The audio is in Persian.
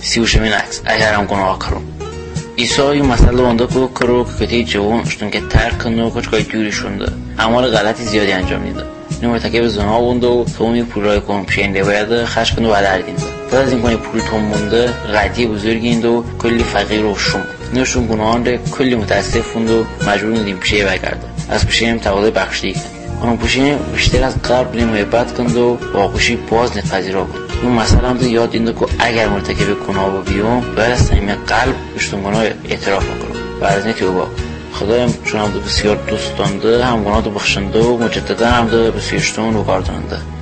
سیوشمین عکس اگرم گناه کرو İsa مثلا onda کرو که تی جوان اشتون که ترک کنه کچ کای دوری شونده اعمال غلطی زیادی انجام میده اینو مرتکب زنا بونده و تو می پولای کن پیشنده باید خش کنه و دردینده بعد از این کنه پول تو مونده قضیه بزرگی اینده و کلی فقیر و شوم نشون گناهان رو کلی متاسف و مجبور ندیم پیشه برگرده از پیشه هم تقاضای بخشیدگی کنه اون پیشه بیشتر از قبل محبت کنه و واقعی باز نپذیرا کنه اون مثلا هم یاد اینده که اگر مرتکب گناه بیام باید از صمیم قلب اشتون گناه اعتراف کنه و از این توبه خدایم چون هم بسیار دوست داشته هم گناه رو بخشنده و مجددا هم بسیارشتون رو کار داننده